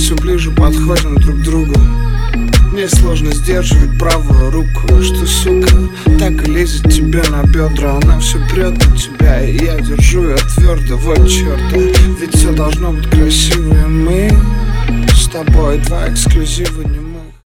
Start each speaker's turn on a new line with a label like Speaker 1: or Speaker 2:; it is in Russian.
Speaker 1: все ближе подходим друг к другу. Мне сложно сдерживать правую руку, что, сука, так и лезет тебе на бедра. Она все прет на тебя, и я держу ее твердо. Вот черта, ведь все должно быть красиво, и мы с тобой два эксклюзива не